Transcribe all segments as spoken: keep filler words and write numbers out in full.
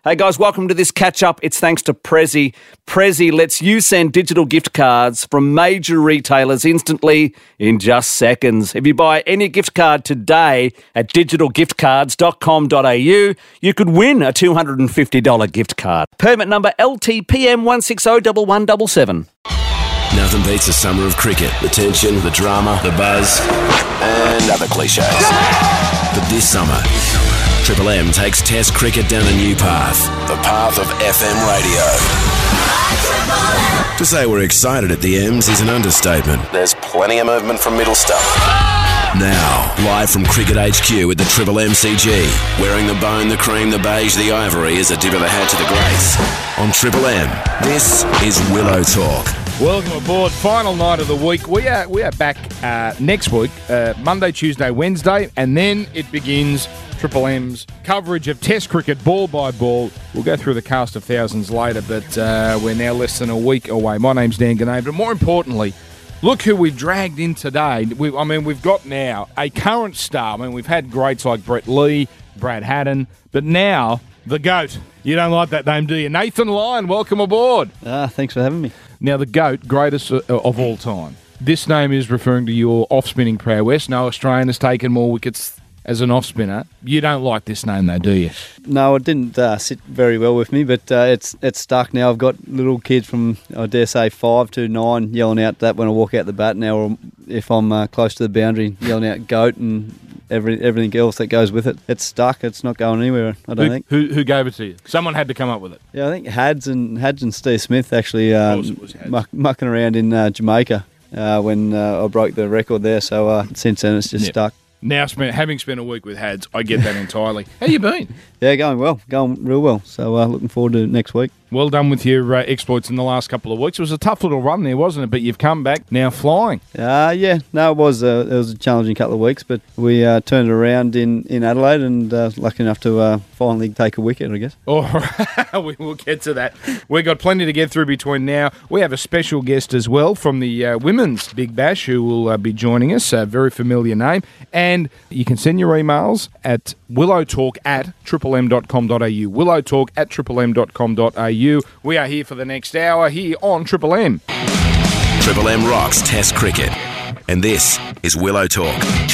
Hey guys, welcome to this catch-up. It's thanks to Prezi. Prezi lets you send digital gift cards from major retailers instantly in just seconds. If you buy any gift card today at digital gift cards dot com dot a u, you could win a two hundred fifty dollars gift card. Permit number L T P M one six zero one one seven seven. Nothing beats a summer of cricket. The tension, the drama, the buzz, and other cliches. But this summer, Triple M takes Test cricket down a new path. The path of F M radio. To say we're excited at the M's is an understatement. There's plenty of movement from middle stump. Now, live from Cricket H Q at the Triple M C G, wearing the bone, the cream, the beige, the ivory as a dip of the hat to the greats. On Triple M, this is Willow Talk. Welcome aboard. Final night of the week. We are we are back uh, next week, uh, Monday, Tuesday, Wednesday, and then it begins Triple M's coverage of Test cricket, ball by ball. We'll go through the cast of thousands later, but uh, we're now less than a week away. My name's Dan Gennade, but more importantly, look who we've dragged in today. We, I mean, we've got now a current star. I mean, we've had greats like Brett Lee, Brad Haddin, but now the GOAT. You don't like that name, do you? Nathan Lyon, welcome aboard. Ah, thanks for having me. Now, the GOAT, greatest of all time. This name is referring to your off-spinning prowess. No Australian has taken more wickets as an off-spinner. You don't like this name, though, do you? No, it didn't uh, sit very well with me, but uh, it's it's stuck now. I've got little kids from, I dare say, five to nine yelling out that when I walk out the bat now, or if I'm uh, close to the boundary, yelling out GOAT and every, everything else that goes with it. It's stuck. It's not going anywhere, I don't who, think. Who, who gave it to you? Someone had to come up with it. Yeah, I think Hads and Hads and Steve Smith actually um, Of course it was Hads. muck, mucking around in uh, Jamaica uh, when uh, I broke the record there. So uh, since then, it's just Yep. stuck. Now, spent, having spent a week with Hads, I get that entirely. How you been? Yeah, going well, going real well. So uh, looking forward to next week. Well done with your uh, exploits in the last couple of weeks. It was a tough little run there, wasn't it? But you've come back now flying. Uh, yeah, no, it was a, it was a challenging couple of weeks, but we uh, turned it around in, in Adelaide and uh, lucky enough to uh, finally take a wicket, I guess. All right, we will get to that. We've got plenty to get through between now. We have a special guest as well from the uh, Women's Big Bash who will uh, be joining us, a very familiar name. And you can send your emails at willowtalk at triple m dot com dot a u, willowtalk at triple m dot com dot a u. We are here for the next hour here on Triple M. Triple M rocks Test cricket. And this is Willow Talk.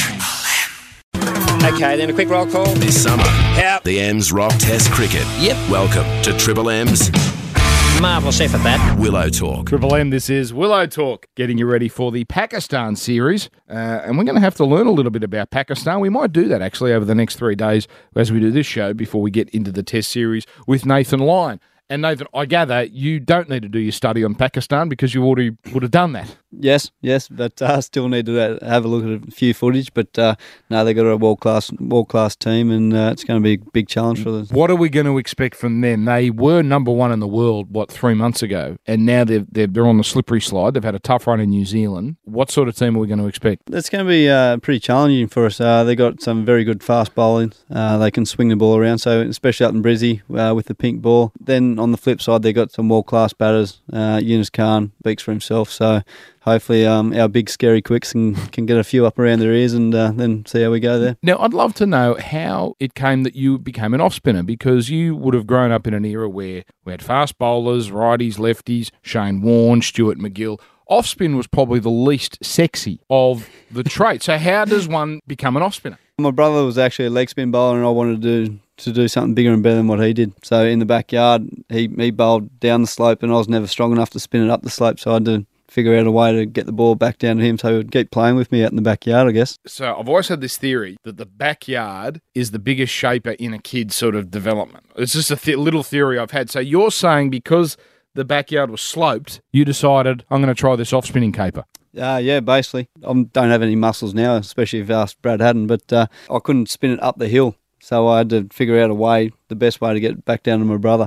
Okay, then a quick roll call. This summer, Out. the M's rock Test cricket. Yep. Welcome to Triple M's Marvellous effort, that. Willow Talk. Triple M, this is Willow Talk, getting you ready for the Pakistan series. Uh, and we're going to have to learn a little bit about Pakistan. We might do that, actually, over the next three days as we do this show before we get into the Test series with Nathan Lyon. And Nathan, I gather you don't need to do your study on Pakistan because you already would have done that. Yes, yes, but uh, still need to uh, have a look at a few footage. But uh, no, they've got a world class, world class team, and uh, it's going to be a big challenge for them. What are we going to expect from them? They were number one in the world, what, three months ago, and now they're they're, they're on the slippery slide. They've had a tough run in New Zealand. What sort of team are we going to expect? It's going to be uh, pretty challenging for us. Uh, they've got some very good fast bowling. Uh, they can swing the ball around, so especially out in Brizzy uh, with the pink ball. Then on the flip side, they've got some world class batters. Uh, Yunus Khan speaks for himself, so hopefully um, our big scary quicks can, can get a few up around their ears and uh, then see how we go there. Now, I'd love to know how it came that you became an off-spinner, because you would have grown up in an era where we had fast bowlers, righties, lefties, Shane Warne, Stuart McGill. Off-spin was probably the least sexy of the traits. So how does one become an off-spinner? My brother was actually a leg spin bowler, and I wanted to do to do something bigger and better than what he did. So in the backyard, he, he bowled down the slope, and I was never strong enough to spin it up the slope, so I had to figure out a way to get the ball back down to him so he would keep playing with me out in the backyard, I guess. So I've always had this theory that the backyard is the biggest shaper in a kid's sort of development. It's just a th- little theory I've had. So you're saying because the backyard was sloped, you decided, I'm going to try this off-spinning caper. Uh, yeah, basically. I don't have any muscles now, especially if you ask Brad Haddin, but uh, I couldn't spin it up the hill. So I had to figure out a way, the best way to get back down to my brother.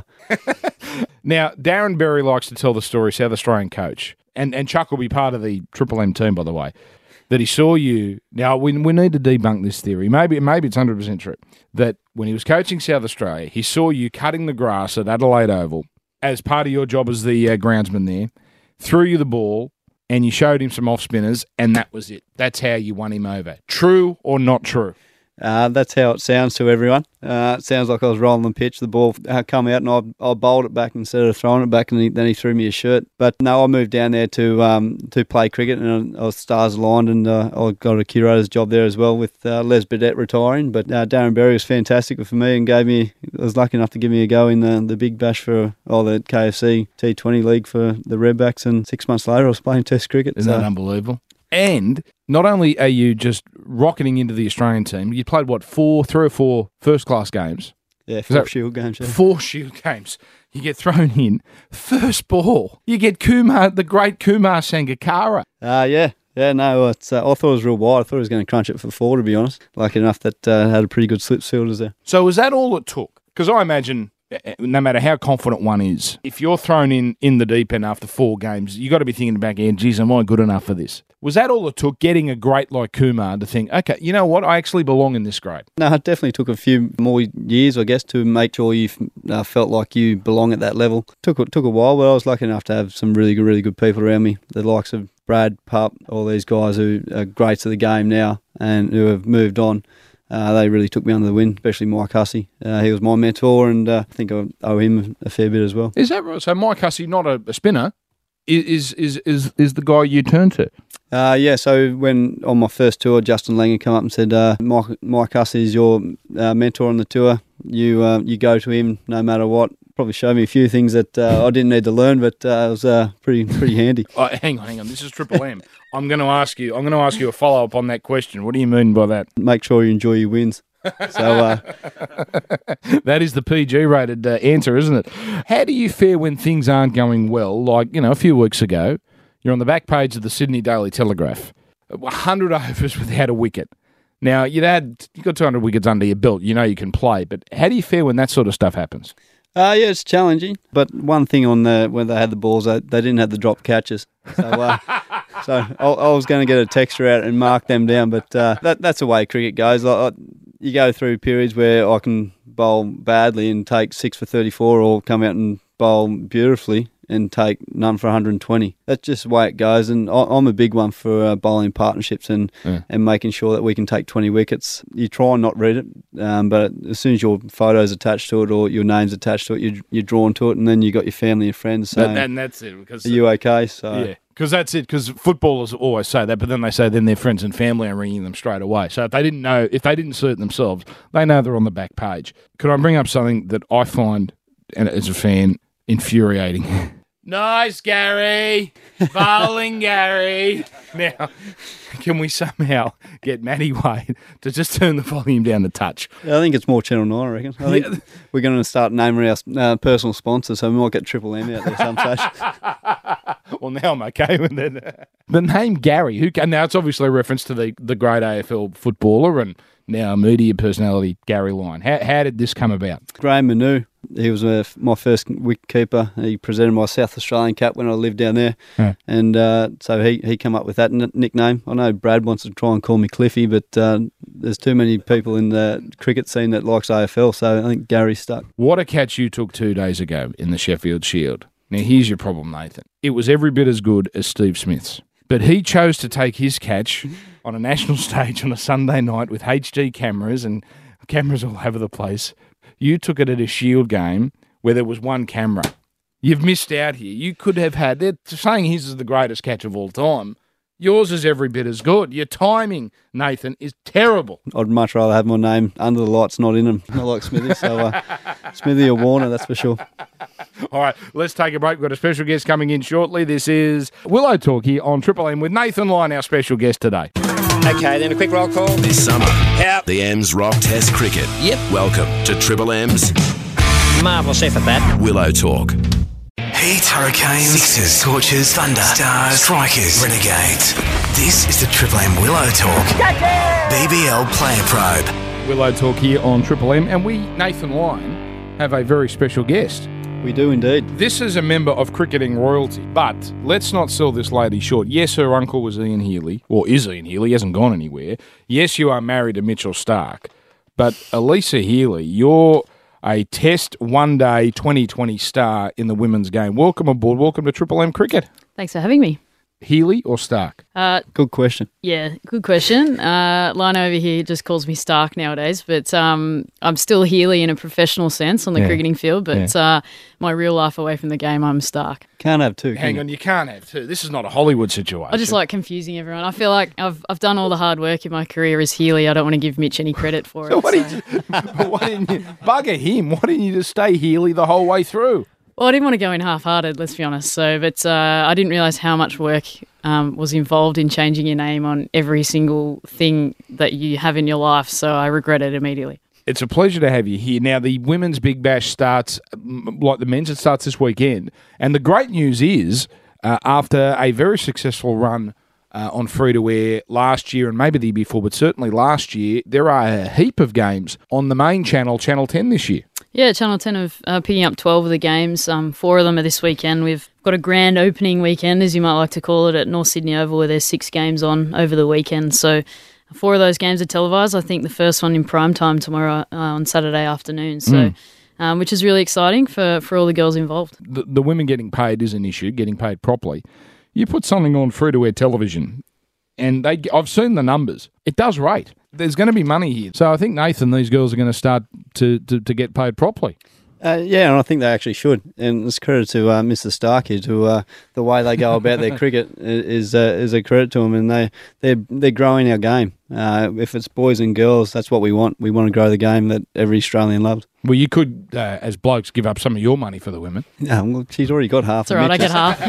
Now, Darren Berry likes to tell the story, South Australian coach, and, and Chuck will be part of the Triple M team, by the way, that he saw you. Now, we, we need to debunk this theory. Maybe, maybe it's one hundred percent true, that when he was coaching South Australia, he saw you cutting the grass at Adelaide Oval as part of your job as the uh, groundsman there, threw you the ball, and you showed him some off-spinners, and that was it. That's how you won him over. True or not true? Uh, that's how it sounds to everyone. Uh, it sounds like I was rolling the pitch. The ball uh, come out and I I bowled it back instead of throwing it back, and he, then he threw me a shirt. But no, I moved down there to um, to play cricket, and I, I was stars aligned, and uh, I got a curator's job there as well with uh, Les Burdett retiring. But uh, Darren Berry was fantastic for me and gave me. I was lucky enough to give me a go in the, the Big Bash for oh, the K F C T twenty League for the Redbacks, and six months later I was playing Test cricket. Isn't so. that unbelievable? And not only are you just rocketing into the Australian team, you played, what, four, three or four first-class games? Yeah, four that, Shield games. Yeah. Four Shield games. You get thrown in. First ball. You get Kumar, the great Kumar Sangakkara. Uh, yeah. Yeah, no, it's, uh, I thought it was real wide. I thought he was going to crunch it for four, to be honest. Lucky enough that uh, had a pretty good slip fielders there. So was that all it took? Because I imagine, no matter how confident one is, if you're thrown in in the deep end after four games, you got to be thinking back, yeah, geez, am I good enough for this? Was that all it took, getting a great like Kumar to think, okay, you know what, I actually belong in this grade? No, it definitely took a few more years, I guess, to make sure you uh, felt like you belong at that level. Took took a while, but I was lucky enough to have some really good, really good people around me, the likes of Brad, Pup, all these guys who are greats of the game now and who have moved on. Uh, they really took me under the wing, especially Mike Hussey. Uh, he was my mentor, and uh, I think I owe him a fair bit as well. Is that right? So Mike Hussey, not a, a spinner, is is is is the guy you turn to? Uh, yeah, so when on my first tour, Justin Langer came up and said, uh, Mike, Mike Hussey is your uh, mentor on the tour. You uh, you go to him no matter what. Probably showed me a few things that uh, I didn't need to learn, but uh, it was uh, pretty pretty handy. Oh, hang on, hang on. This is Triple M. I'm going to ask you. I'm going to ask you a follow up on that question. What do you mean by that? Make sure you enjoy your wins. So uh, that is the P G rated uh, answer, isn't it? How do you fare when things aren't going well? Like, you know, a few weeks ago, you're on the back page of the Sydney Daily Telegraph, one hundred overs without a wicket. Now, you'd had you got two hundred wickets under your belt. You know you can play, but how do you fare when that sort of stuff happens? Uh, yeah, it's challenging. But one thing on the when they had the balls, they, they didn't have the drop catches. So, uh, so I, I was going to get a texture out and mark them down. But uh, that that's the way cricket goes. Like, I, you go through periods where I can bowl badly and take six for thirty-four, or come out and bowl beautifully and take none for one hundred twenty. That's just the way it goes, and I, I'm a big one for uh, bowling partnerships and, yeah. and making sure that we can take twenty wickets. You try and not read it, um, but as soon as your photo's attached to it or your name's attached to it, you're, you're drawn to it, and then you got your family and friends saying, that, and that's it. Because are you okay? So yeah. Because that's it, because footballers always say that, but then they say then their friends and family are ringing them straight away. So if they didn't know, if they didn't see it themselves, they know they're on the back page. Could I bring up something that I find, and as a fan, infuriating? Nice, Gary. Bowling, Gary. Now, can we somehow get Matty Wade to just turn the volume down a touch? I think it's more Channel nine, I reckon. I think yeah. we're going to start naming our uh, personal sponsors, so we might get Triple M out there some stage. Well, now I'm okay with it. The name Gary, who can, now it's obviously a reference to the, the great A F L footballer and now media personality Gary Lyon. How, how did this come about? Graham Manu. He was uh, my first wicket keeper. He presented my South Australian cap when I lived down there. Yeah. And uh, so he, he came up with that n- nickname. I know Brad wants to try and call me Cliffy, but uh, there's too many people in the cricket scene that likes A F L, so I think Gary's stuck. What a catch you took two days ago in the Sheffield Shield. Now, here's your problem, Nathan. It was every bit as good as Steve Smith's. But he chose to take his catch on a national stage on a Sunday night with H D cameras and cameras all over the place. You took it at a Shield game where there was one camera. You've missed out here. You could have had... They're saying his is the greatest catch of all time. Yours is every bit as good. Your timing, Nathan, is terrible. I'd much rather have my name under the lights, not in them. Not like Smithy. So uh, Smithy or Warner, that's for sure. All right, let's take a break. We've got a special guest coming in shortly. This is Willow Talk here on Triple M with Nathan Lyon, our special guest today. Okay, then a quick roll call. This summer, Yep. the M's rock Test cricket. Yep. Welcome to Triple M's Marvellous effort, that. Willow Talk. Heat, hurricanes, sixers, torches, thunder, stars, strikers, renegades. This is the Triple M Willow Talk. B B L Player Probe. Willow Talk here on Triple M, and we, Nathan Lyon, have a very special guest. We do indeed. This is a member of cricketing royalty, but let's not sell this lady short. Yes, her uncle was Ian Healy, or is Ian Healy, he hasn't gone anywhere. Yes, you are married to Mitchell Starc, but Elisa Healy, you're a Test one-day twenty twenty star in the women's game. Welcome aboard. Welcome to Triple M Cricket. Thanks for having me. Healy or Stark? Uh, Good question. yeah, good question. Uh, Lino over here just calls me Stark nowadays, but um, I'm still Healy in a professional sense on the Yeah. cricketing field, but uh, my real life away from the game, I'm Stark. Can't have two. Hang can on, you can't have two. This is not a Hollywood situation. I just like confusing everyone. I feel like I've I've done all the hard work in my career as Healy. I don't want to give Mitch any credit for it. So what so- did you, why didn't you bugger him? Why didn't you just stay Healy the whole way through? Well, I didn't want to go in half-hearted, let's be honest. So, but uh, I didn't realise how much work um, was involved in changing your name on every single thing that you have in your life. So I regret it immediately. It's a pleasure to have you here. Now, the Women's Big Bash starts, mm, like the men's, it starts this weekend. And the great news is, uh, after a very successful run uh, on free-to-air last year and maybe the year before, but certainly last year, there are a heap of games on the main channel, Channel ten this year. Yeah, Channel ten are uh, picking up twelve of the games. Um, four of them are this weekend. We've got a grand opening weekend, as you might like to call it, at North Sydney Oval, where there's six games on over the weekend. So four of those games are televised. I think the first one in prime time tomorrow uh, on Saturday afternoon. So, Mm. um, which is really exciting for, for all the girls involved. The, the women getting paid is an issue, getting paid properly. You put something on free-to-air television, and they I've seen the numbers. It does rate. There's going to be money here. So I think, Nathan, these girls are going to start to, to, to get paid properly. Uh, yeah, and I think they actually should. And it's credit to uh, Mister Stark here, to uh, the way they go about their cricket is uh, is a credit to them, and they they're they're growing our game. Uh, if it's boys and girls, that's what we want. We want to grow the game that every Australian loved. Well, you could, uh, as blokes, give up some of your money for the women. Yeah, well, she's already got half. It's all right, I get half.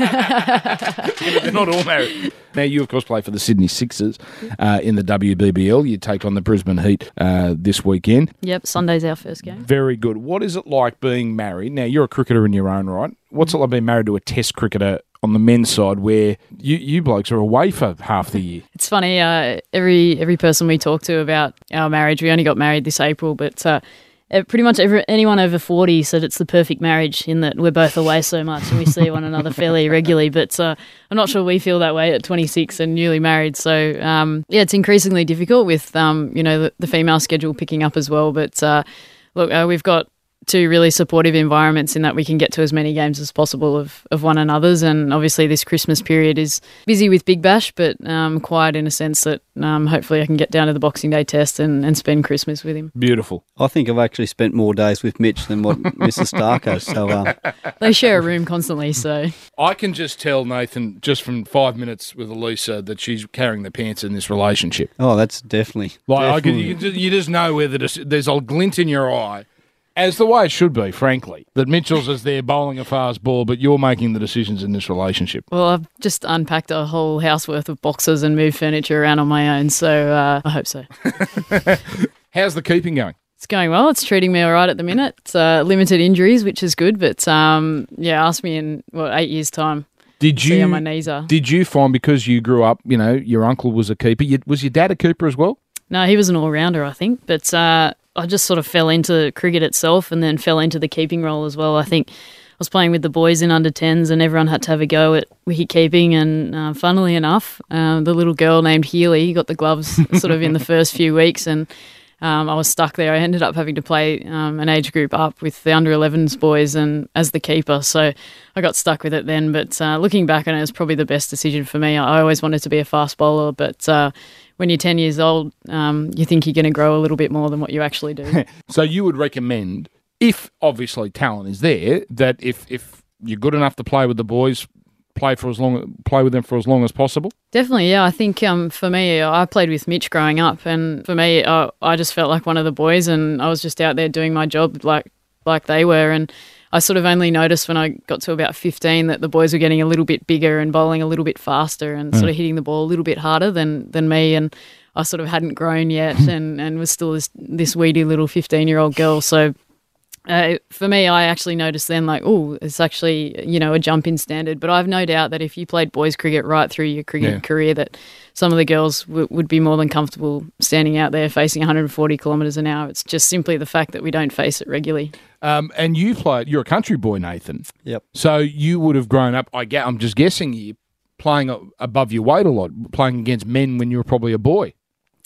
Yeah. They're not all married. Now, you, of course, play for the Sydney Sixers uh, in the W B B L. You take on the Brisbane Heat uh, this weekend. Yep, Sunday's our first game. Very good. What is it like being married? Now, you're a cricketer in your own right. What's it like being married to a Test cricketer on the men's side, where you, you blokes are away for half the year? It's funny, uh, every every person we talk to about our marriage, we only got married this April, but uh, pretty much every, anyone over forty said it's the perfect marriage in that we're both away so much and we see one another fairly regularly. But uh, I'm not sure we feel that way at twenty-six and newly married. So, um, yeah, it's increasingly difficult with, um, you know, the, the female schedule picking up as well. But, uh, look, uh, we've got two really supportive environments in that we can get to as many games as possible of, of one another's. And obviously this Christmas period is busy with Big Bash, but um, quiet in a sense that um, hopefully I can get down to the Boxing Day test and, and spend Christmas with him. Beautiful. I think I've actually spent more days with Mitch than what Mister Stark has. So, uh, They share a room constantly, so... I can just tell, Nathan, just from five minutes with Elisa, that she's carrying the pants in this relationship. oh, that's definitely. Like I could, definitely. you, can just, you just know whether there's a glint in your eye, as the way it should be, frankly, that Mitchell's is there bowling a fast ball, but you're making the decisions in this relationship. Well, I've just unpacked a whole house worth of boxes and moved furniture around on my own, so uh, I hope so. How's the keeping going? It's going well. It's treating me all right at the minute. It's, uh, limited injuries, which is good, but um, yeah, ask me in, what, eight years' time. Did See you how my knees are. Did you find, because you grew up, you know, your uncle was a keeper, you, was your dad a keeper as well? No, he was an all-rounder, I think, but uh, I just sort of fell into cricket itself and then fell into the keeping role as well. I think I was playing with the boys in under tens and everyone had to have a go at wicket keeping, and uh, funnily enough, uh, the little girl named Healy got the gloves sort of in the first few weeks, and um, I was stuck there. I ended up having to play um, an age group up with the under elevens boys and as the keeper, so I got stuck with it then. But uh, looking back on it, it was probably the best decision for me. I always wanted to be a fast bowler, but uh, when you're ten years old, um, you think you're going to grow a little bit more than what you actually do. So you would recommend, if obviously talent is there, that if, if you're good enough to play with the boys, play for as long play with them for as long as possible? Definitely, yeah. I think um, for me, I played with Mitch growing up, and for me, uh, I just felt like one of the boys, and I was just out there doing my job like like they were. And I sort of only noticed when I got to about fifteen that the boys were getting a little bit bigger and bowling a little bit faster and mm. sort of hitting the ball a little bit harder than than me. And I sort of hadn't grown yet, and, and was still this this weedy little fifteen-year-old girl. So Uh, for me, I actually noticed then, like, oh, it's actually, you know, a jump in standard. But I've no doubt that if you played boys cricket right through your cricket Yeah. career, that some of the girls w- would be more than comfortable standing out there facing one hundred forty kilometres an hour. It's just simply the fact that we don't face it regularly. Um, and you played, you're a country boy, Nathan. Yep. So you would have grown up, I get, I'm just guessing here, playing a- above your weight a lot, playing against men when you were probably a boy.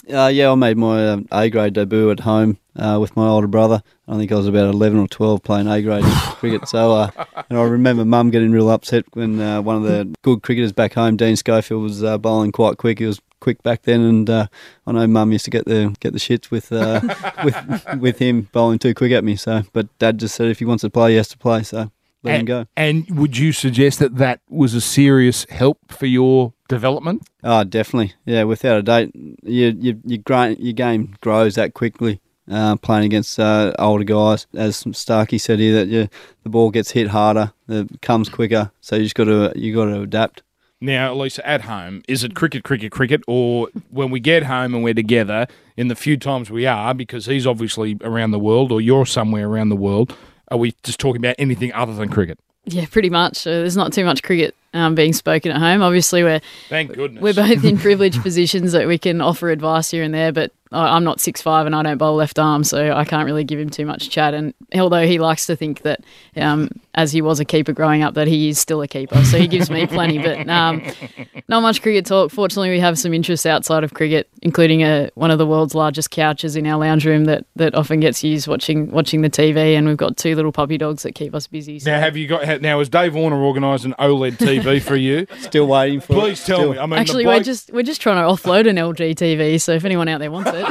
Uh, yeah, I made my um, A-grade debut at home uh, with my older brother. I think I was about eleven or twelve playing A-grade cricket. So, uh, and I remember Mum getting real upset when uh, one of the good cricketers back home, Dean Schofield, was uh, bowling quite quick. He was quick back then, and uh, I know Mum used to get the get the shits with uh, with with him bowling too quick at me. So, but Dad just said if he wants to play, he has to play. So let and, him go. And would you suggest that that was a serious help for your development? Oh, definitely. Yeah, without a doubt, you, you, you gra- your game grows that quickly. Uh, playing against uh, older guys, as Starkey said here, that you, the ball gets hit harder, it comes quicker. So you just got to you got to adapt. Now, Lisa, at home, is it cricket, cricket, cricket, or when we get home and we're together, in the few times we are, because he's obviously around the world or you're somewhere around the world, are we just talking about anything other than cricket? Yeah, pretty much. Uh, there's not too much cricket um, being spoken at home. Obviously, we're Thank goodness. we're both in privileged positions that we can offer advice here and there, but I- I'm not six five and I don't bowl left arm, so I can't really give him too much chat. And although he likes to think that, um, as he was a keeper growing up, that he is still a keeper, so he gives me plenty. But um, not much cricket talk. Fortunately, we have some interests outside of cricket, including a, one of the world's largest couches in our lounge room that, that often gets used watching watching the T V, and we've got two little puppy dogs that keep us busy. So. Now, have you got? Now, has Dave Warner organised an OLED T V for you? Still waiting for Please it. tell Still. me. I mean, Actually, the bloke- we're just we're just trying to offload an L G T V, so if anyone out there wants it. All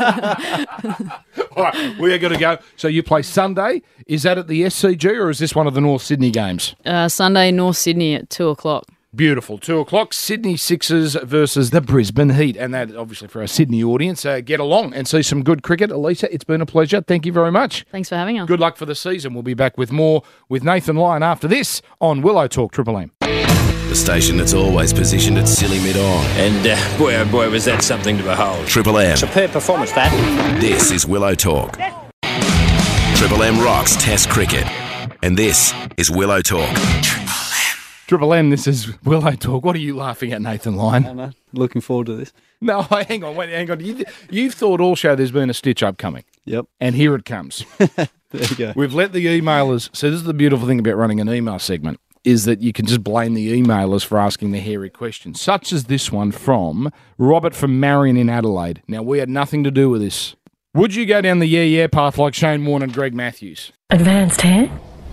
right, we are going to go. So you play Sunday. Is that at the S C G or is this one of the North Sydney games? Uh, Sunday, North Sydney at two o'clock. Beautiful. Two o'clock, Sydney Sixers versus the Brisbane Heat. And that, obviously, for our Sydney audience, uh, get along and see some good cricket. Elisa, it's been a pleasure. Thank you very much. Thanks for having us. Good luck for the season. We'll be back with more with Nathan Lyon after this on Willow Talk Triple M. The station that's always positioned at silly mid-on. And uh, boy, oh boy, was that something to behold. Triple M. Superb performance, that. This is Willow Talk. Triple M rocks Test cricket. And this is Willow Talk. Triple M, this is Willow Talk. What are you laughing at, Nathan Lyon? I know. Looking forward to this. No, hang on, wait, hang on. You, you've thought all show there's been a stitch up coming. Yep. And here it comes. There you go. We've let the emailers. So this is the beautiful thing about running an email segment, is that you can just blame the emailers for asking the hairy questions, such as this one from Robert from Marion in Adelaide. Now, we had nothing to do with this. Would you go down the yeah-yeah path like Shane Warne and Greg Matthews? Advanced hair?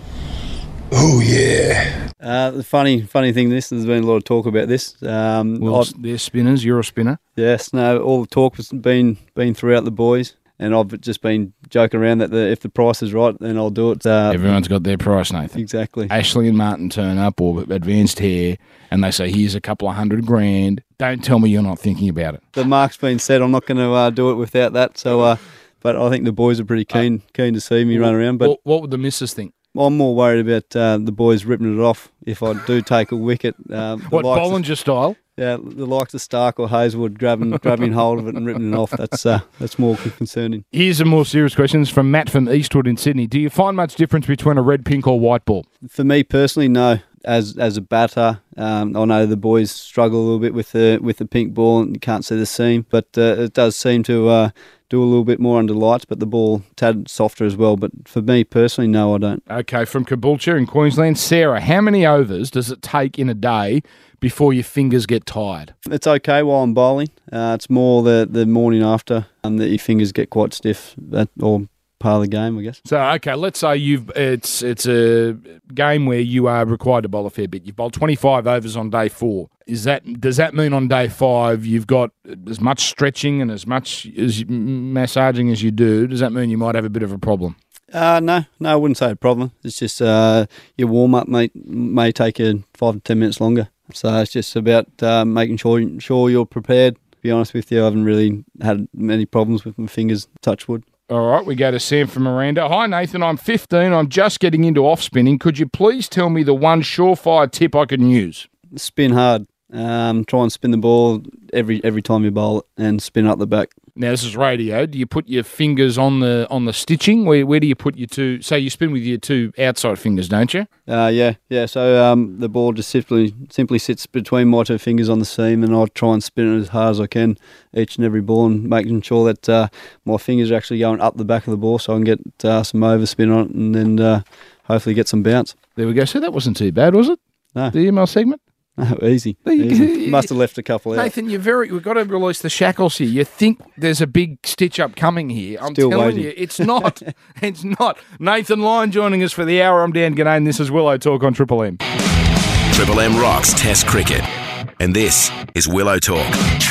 Oh, yeah. Uh, the funny, funny thing, this there's been a lot of talk about this. Um, Well, I've- they're spinners. You're a spinner. yes, no, all the talk has been been throughout the boys, and I've just been joking around that the, if the price is right, then I'll do it. Uh, Everyone's got their price, Nathan. exactly. Ashley and Martin turn up, or Advanced Hair, and they say, here's a couple of hundred grand. Don't tell me you're not thinking about it. The mark's been set. I'm not going to uh, do it without that. So, uh, but I think the boys are pretty keen keen to see me run around. But what, what would the missus think? I'm more worried about uh, the boys ripping it off if I do take a wicket. Uh, the What, likes of- Bollinger style? Yeah, the likes of Stark or Hazelwood grabbing grabbing hold of it and ripping it off. That's uh, that's more concerning. Here's some more serious questions from Matt from Eastwood in Sydney. Do you find much difference between a red, pink or white ball? For me personally, no. As as a batter, um, I know the boys struggle a little bit with the with the pink ball and you can't see the seam, but uh, it does seem to uh, do a little bit more under lights. But the ball tad softer as well. But for me personally, no, I don't. Okay, from Caboolture in Queensland. Sarah, how many overs does it take in a day before your fingers get tired? It's okay while I'm bowling. Uh, it's more the the morning after um, that your fingers get quite stiff. That or part of the game, I guess. So, okay, let's say you've it's it's a game where you are required to bowl a fair bit. You've bowled twenty-five overs on day four. Is that does that mean on day five you've got as much stretching and as much as massaging as you do? Does that mean you might have a bit of a problem? Uh, no, no, I wouldn't say a problem. It's just uh, your warm up may may take you five to ten minutes longer. So it's just about uh, making sure sure you're prepared. To be honest with you, I haven't really had many problems with my fingers. Touch wood. All right, we go to Sam from Miranda. Hi, Nathan. I'm fifteen. I'm just getting into off spinning. Could you please tell me the one surefire tip I can use? Spin hard. Um, try and spin the ball every every time you bowl it and spin up the back. Now, this is radio. Do you put your fingers on the on the stitching? Where where do you put your two? Say you spin with your two outside fingers, don't you? Uh, yeah, yeah. So um, the ball just simply simply sits between my two fingers on the seam, and I try and spin it as hard as I can each and every ball, and making sure that uh, my fingers are actually going up the back of the ball, so I can get uh, some overspin on it, and then uh, hopefully get some bounce. There we go. So that wasn't too bad, was it? No. The email segment. Oh, easy. easy. Must have left a couple out. Nathan, you're very. We've got to release the shackles here. You think there's a big stitch up coming here? I'm Still telling waiting. you, it's not. It's not. Nathan Lyon joining us for the hour. I'm Dan G'day, and this is Willow Talk on Triple M. Triple M rocks Test cricket. And this is Willow Talk.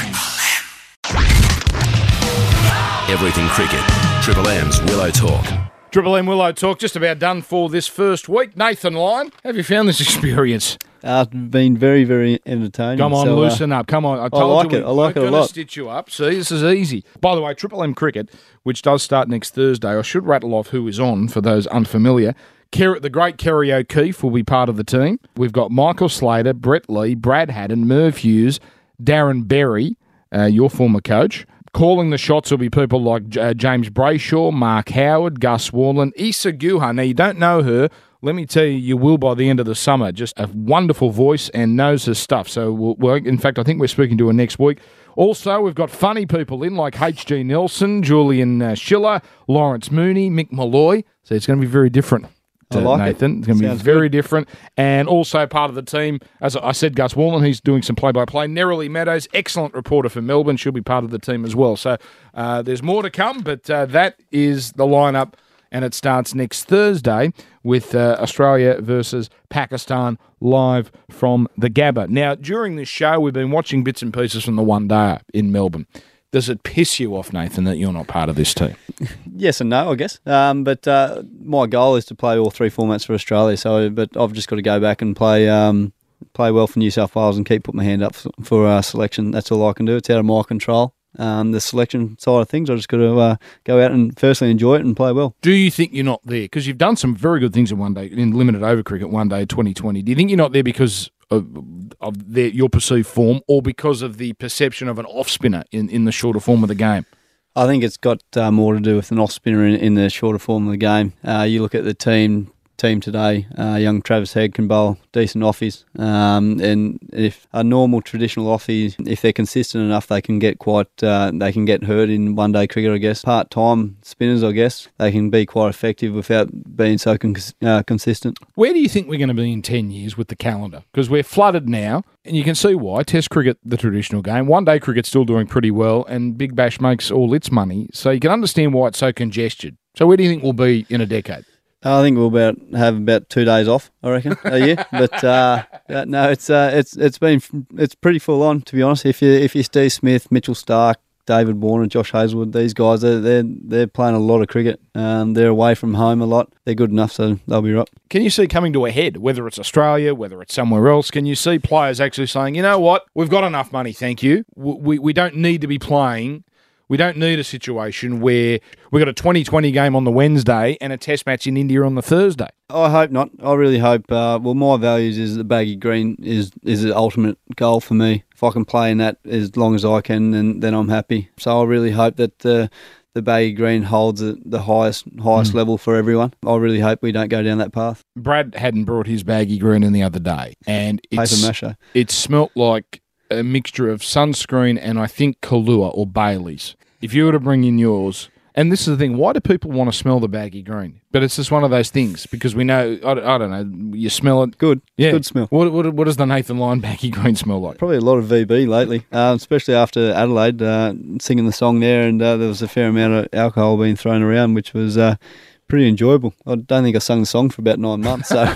Everything cricket. Triple M's Willow Talk. Triple M Willow Talk just about done for this first week. Nathan Lyon, have you found this experience? Uh, it's been very, very entertaining. Come on, so, loosen uh, up. Come on. I told like you it. I like we're it a going lot. to stitch you up. See, this is easy. By the way, Triple M Cricket, which does start next Thursday, I should rattle off who is on for those unfamiliar. Ker- the great Kerry O'Keefe will be part of the team. We've got Michael Slater, Brett Lee, Brad Haddon, Merv Hughes, Darren Berry, uh, your former coach. Calling the shots will be people like uh, James Brayshaw, Mark Howard, Gus Warland, Issa Guha. Now, you don't know her. Let me tell you, you will by the end of the summer. Just a wonderful voice and knows her stuff. So, we'll, well, in fact, I think we're speaking to her next week. Also, we've got funny people in like H G Nelson, Julian uh, Schiller, Lawrence Mooney, Mick Malloy. So it's going to be very different. I like Nathan. it. It's going to be Sounds very good. different. And also part of the team, as I said, Gus Wallen, he's doing some play-by-play. Nerily Meadows, excellent reporter for Melbourne. She'll be part of the team as well. So uh, there's more to come, but uh, that is the lineup, and it starts next Thursday with uh, Australia versus Pakistan live from the Gabba. Now, during this show, we've been watching bits and pieces from the one-day in Melbourne. Does it piss you off, Nathan, that you're not part of this team? Yes and no, I guess. Um, but uh, my goal is to play all three formats for Australia. So, but I've just got to go back and play um, play well for New South Wales and keep putting my hand up for, for uh, selection. That's all I can do. It's out of my control. Um, the selection side of things, I just got to uh, go out and firstly enjoy it and play well. Do you think you're not there? Because you've done some very good things in one day, in limited over cricket, one day twenty twenty. Do you think you're not there because of, of their, your perceived form, or because of the perception of an off spinner in, in the shorter form of the game? I think it's got uh, more to do with an off spinner in, in the shorter form of the game. Uh, you look at the team team today. Uh, young Travis Head can bowl decent offies, um, and if a normal traditional offie, if they're consistent enough, they can get quite uh, they can get hurt in one day cricket. I guess part time spinners, I guess they can be quite effective without being so con- uh, consistent. Where do you think we're going to be in ten years with the calendar? Because we're flooded now, and you can see why. Test cricket, the traditional game, one day cricket's still doing pretty well, and Big Bash makes all its money. So you can understand why it's so congested. So where do you think we'll be in a decade? I think we'll about have about two days off, I reckon, a year. But uh, no, it's uh, it's it's been it's pretty full on, to be honest. If you if you Steve Smith, Mitchell Starc, David Warner, Josh Hazlewood, these guys, they're they're, they're playing a lot of cricket. Um, they're away from home a lot. They're good enough, so they'll be right. Can you see coming to a head, whether it's Australia, whether it's somewhere else? Can you see players actually saying, you know what, we've got enough money, thank you. We we don't need to be playing. We don't need a situation where we've got a twenty twenty game on the Wednesday and a test match in India on the Thursday. I hope not. I really hope. Uh, well, my values is the baggy green is is the ultimate goal for me. If I can play in that as long as I can, then, then I'm happy. So I really hope that the the baggy green holds the, the highest highest mm. level for everyone. I really hope we don't go down that path. Brad hadn't brought his baggy green in the other day, and it's, Paper mache. It smelt like a mixture of sunscreen and I think Kahlua or Bailey's. If you were to bring in yours, and this is the thing, why do people want to smell the baggy green? But it's just one of those things, because we know, I, I don't know, you smell it. Good. Yeah. Good smell. What, what, what does the Nathan Lyon baggy green smell like? Probably a lot of V B lately, uh, especially after Adelaide, uh, singing the song there, and uh, there was a fair amount of alcohol being thrown around, which was uh, pretty enjoyable. I don't think I sung the song for about nine months, so...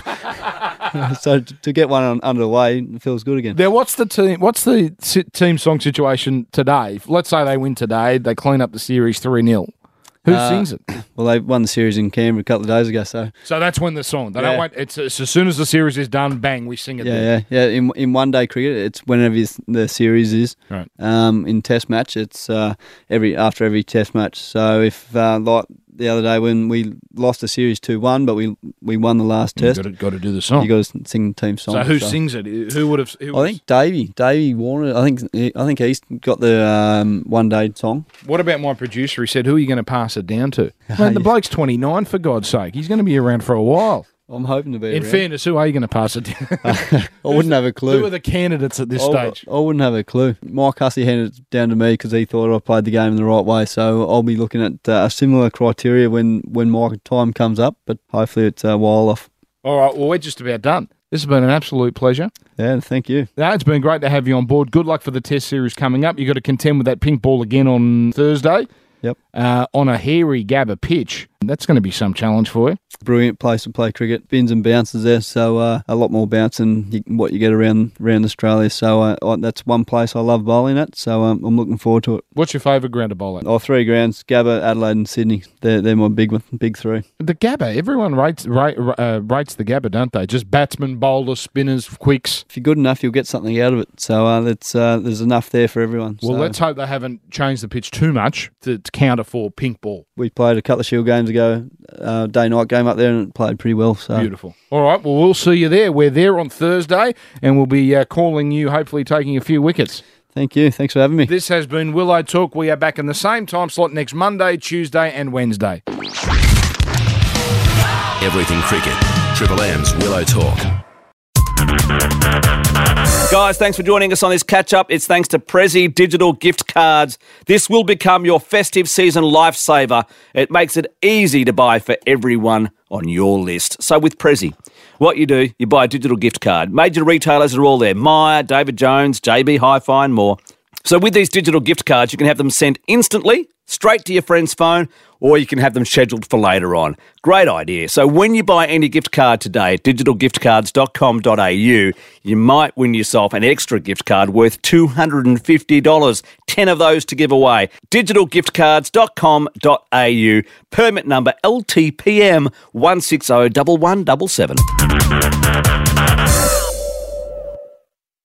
So to get one underway, it feels good again. Now, what's the team? What's the team song situation today? Let's say they win today, they clean up the series three nil. Who uh, sings it? Well, they won the series in Canberra a couple of days ago, so so that's when the song. They yeah. don't wait. It's, it's as soon as the series is done, bang, we sing it. Yeah, there. yeah, yeah. In in one day cricket, it's whenever the series is. Right. Um, in Test match, it's uh, every after every Test match. So if uh, like the other day when we lost the series two one, but we we won the last you Test. Got to, got to do the song. You got to sing the team song. So who so. sings it? Who would have? Who I think Davey, Davey Warner. I think I think he's got the um, one day song. What about my producer? He said, "Who are you going to pass it down to?" Man, the bloke's twenty-nine, for God's sake. He's going to be around for a while. I'm hoping to be In around. fairness, who are you going to pass it down? I wouldn't have a clue. Who are the candidates at this I, stage? I wouldn't have a clue. Mike Hussey handed it down to me because he thought I played the game in the right way. So I'll be looking at uh, a similar criteria when, when my time comes up, but hopefully it's a while off. All right, well, we're just about done. This has been an absolute pleasure. Yeah, thank you. No, it's been great to have you on board. Good luck for the Test series coming up. You've got to contend with that pink ball again on Thursday. Yep. Uh, on a hairy Gabba pitch. That's going to be some challenge for you. Brilliant place to play cricket. Bins and bounces there, so uh, a lot more bounce than you, what you get around around Australia. So uh, I, that's one place I love bowling at, so um, I'm looking forward to it. What's your favourite ground to bowl at? Oh, three grounds, Gabba, Adelaide and Sydney. They're, they're my big one, big three. The Gabba, everyone rates, rate, uh, rates the Gabba, don't they? Just batsmen, bowlers, spinners, quicks. If you're good enough, you'll get something out of it. So uh, that's, uh, there's enough there for everyone. Well, so. let's hope they haven't changed the pitch too much to, to counter for pink ball. We played a couple of Shield games ago, uh, day-night game up there, and it played pretty well. So. Beautiful. All right, well, we'll see you there. We're there on Thursday, and we'll be uh, calling you, hopefully taking a few wickets. Thank you. Thanks for having me. This has been Willow Talk. We are back in the same time slot next Monday, Tuesday and Wednesday. Everything cricket. Triple M's Willow Talk. Guys, thanks for joining us on this catch-up. It's thanks to Prezi Digital Gift Cards. This will become your festive season lifesaver. It makes it easy to buy for everyone on your list. So with Prezi, what you do, you buy a digital gift card. Major retailers are all there. Myer, David Jones, J B Hi-Fi and more. So with these digital gift cards, you can have them sent instantly, straight to your friend's phone, or you can have them scheduled for later on. Great idea. So when you buy any gift card today at digital gift cards dot com dot a u, you might win yourself an extra gift card worth two hundred fifty dollars. ten of those to give away. digital gift cards dot com dot a u. Permit number L T P M one six zero one one seven seven.